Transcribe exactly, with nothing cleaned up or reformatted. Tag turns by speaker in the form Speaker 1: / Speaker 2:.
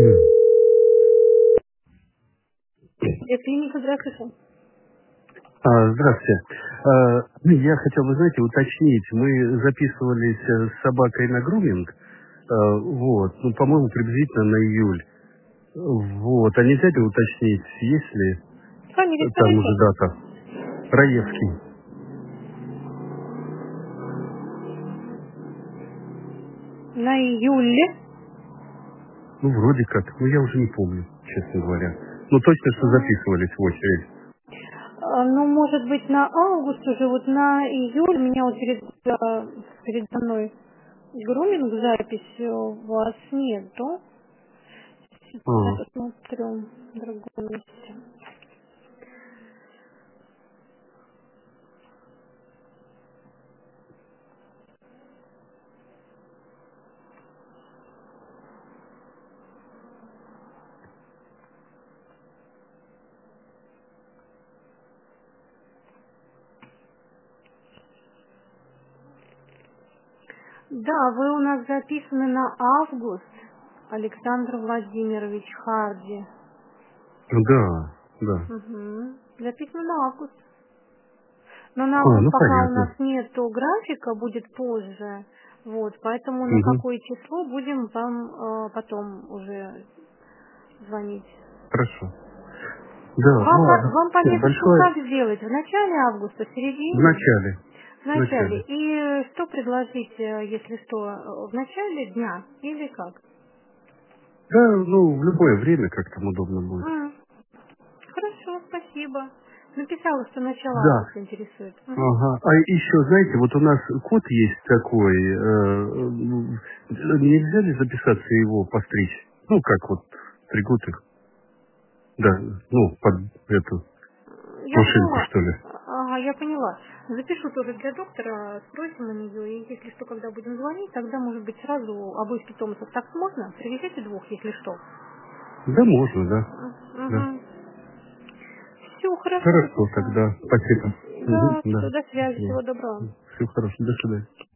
Speaker 1: Я клиника, здравствуйте.
Speaker 2: А, Здравствуйте. А, Я хотел бы, знаете, уточнить. Мы записывались э, с собакой на груминг. а, Вот. Ну, по-моему, приблизительно на июль. Вот. А нельзя ли уточнить, есть ли
Speaker 1: Фамилия
Speaker 2: там уже
Speaker 1: скажите.
Speaker 2: дата? Раевский.
Speaker 1: На июле.
Speaker 2: Ну, вроде как. Ну, я уже не помню, честно говоря. Ну, точно, что
Speaker 1: М,
Speaker 2: записывались в очередь.
Speaker 1: а, Ну, может быть, на август уже, вот на июль, у меня вот перед, а, передо мной груминг запись у вас нету. Сейчас я
Speaker 2: А,
Speaker 1: посмотрю в другом месте. Да, вы у нас записаны на август, Александр Владимирович Харди.
Speaker 2: да, да.
Speaker 1: Угу. Записано на август. Но на
Speaker 2: А,
Speaker 1: август
Speaker 2: ну,
Speaker 1: пока у нас
Speaker 2: понятно.
Speaker 1: нету графика, будет позже. Вот, поэтому на
Speaker 2: Угу.
Speaker 1: какое число будем вам э, потом уже звонить.
Speaker 2: Хорошо. Да,
Speaker 1: Вам по,
Speaker 2: ладно.
Speaker 1: вам по
Speaker 2: Всё,
Speaker 1: месяцу
Speaker 2: большое.
Speaker 1: как сделать? В начале августа, в
Speaker 2: В
Speaker 1: середине?
Speaker 2: начале.
Speaker 1: В
Speaker 2: В
Speaker 1: начале.
Speaker 2: начале.
Speaker 1: И что предложить, э, если что, э, в начале дня или как?
Speaker 2: Да, ну, в любое время, как там удобно будет.
Speaker 1: М, Хорошо, спасибо. Написала, что начало
Speaker 2: Да.
Speaker 1: августа интересует. Мгм.
Speaker 2: Ага. А еще, знаете, вот у нас код есть такой. э, м, нельзя ли записаться его постричь? Ну, как вот стригут их. Да, ну, под эту
Speaker 1: Я
Speaker 2: машинку,
Speaker 1: поняла.
Speaker 2: что ли.
Speaker 1: Ага, я поняла. Запишу тоже для доктора, спросим у нее, и если что, когда будем звонить, тогда, может быть, сразу обоих питомцев так можно? Привезите двух, если что.
Speaker 2: Да, можно, да. Да.
Speaker 1: Угу. Все, хорошо,
Speaker 2: Хорошо
Speaker 1: записала.
Speaker 2: тогда. Спасибо. Угу,
Speaker 1: Да, все,
Speaker 2: да.
Speaker 1: до связи,
Speaker 2: Спасибо.
Speaker 1: всего доброго.
Speaker 2: Всего хорошего. До свидания.